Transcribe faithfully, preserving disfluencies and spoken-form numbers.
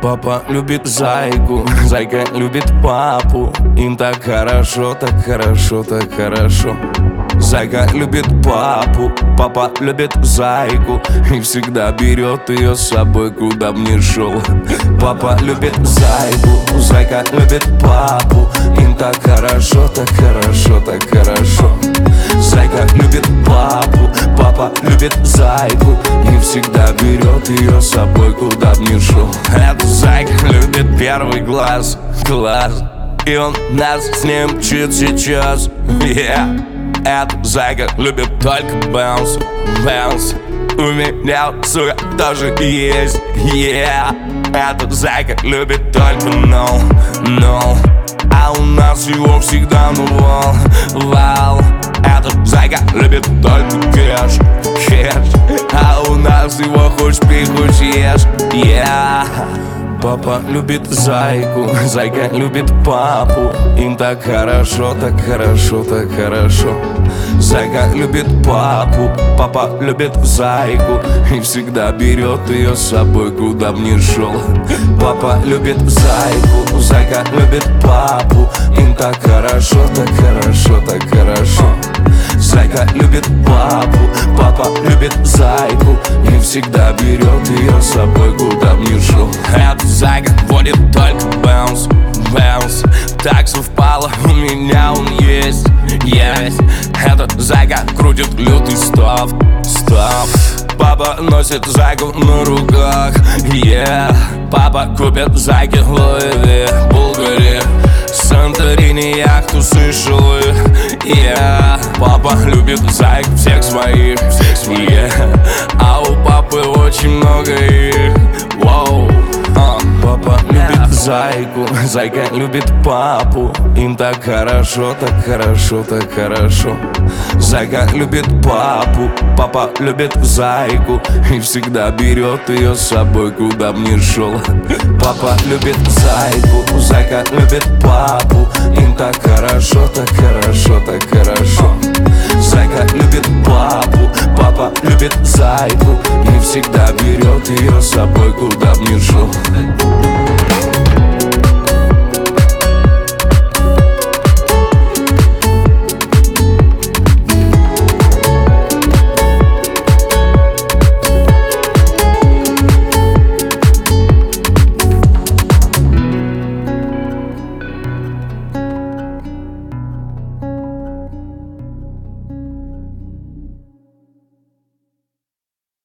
Папа любит зайку, зайка любит папу. Им так хорошо, так хорошо, так хорошо. Зайка любит папу, папа любит зайку и всегда берет ее с собой, куда б ни шел. Папа любит зайку, зайка любит папу. Им так хорошо, так хорошо, так хорошо. Зайка любит папу, папа любит зайку и всегда берет ее с собой, куда б ни шел. Эта зайка любит первый глаз, глаз, и он нас с ним мчит сейчас, yeah. Эта зайка любит только баунс, баунс. У меня, сука, тоже есть, yeah. Эта зайка любит только no, no. А у нас его всегда ну вал, вал. Эта зайка любит только кэш, кэш. А у нас его хоть пей, хоть ешь, yeah. Папа любит зайку, зайка любит папу. Им так хорошо, так хорошо, так хорошо. Зайка любит папу, папа любит зайку и всегда берет ее с собой, куда б ни шел. Папа любит зайку, зайка любит папу. Им так хорошо, так хорошо, так хорошо. Зайка любит папу, папа любит зайку и всегда берет ее с собой, куда б ни шел. Эта зайка водит только баунс, баунс. Так совпало, у меня он есть, есть. Эта зайка крутит лютый стоп, стоп. Папа носит зайку на руках, yeah. Папа купит зайки Луи, Булгари, Санторини, яхту Сейшелы, yeah. Папа любит зайк всех своих, всех своих, yeah. А у папы очень много их, wow. uh. Папа любит зайку, зайка любит папу. Им так хорошо, так хорошо, так хорошо. Зайка любит папу, папа любит зайку и всегда берет ее с собой, куда б ни шел. Папа любит зайку, зайка любит папу. Им так хорошо, так хорошо, так хорошо. Зайка любит папу, папа любит зайку и всегда берет ее с собой, куда б ни шел.